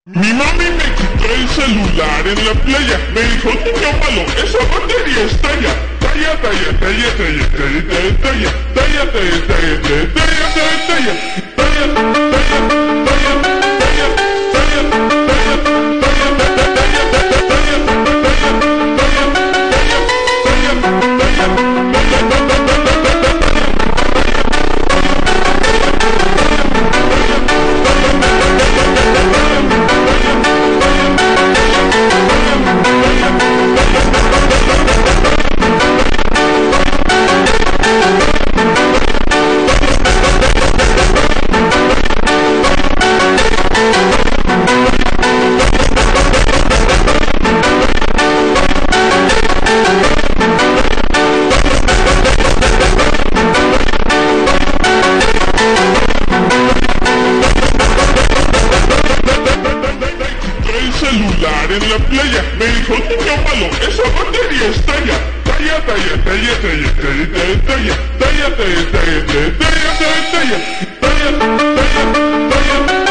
Mi mami me quitó el celular en la playa. Me dijo, llámalo, esa batería estalla. Talla, talla, talla, talla, talla, talla, talla, talla, talla, talla, talla, talla, talla, talla, talla, celular en la playa. Me dijo, llámalo, esa batería estalla. Talla, talla, talla, talla, talla, talla, talla, talla, talla, talla, talla, talla, talla, talla, talla, talla, talla.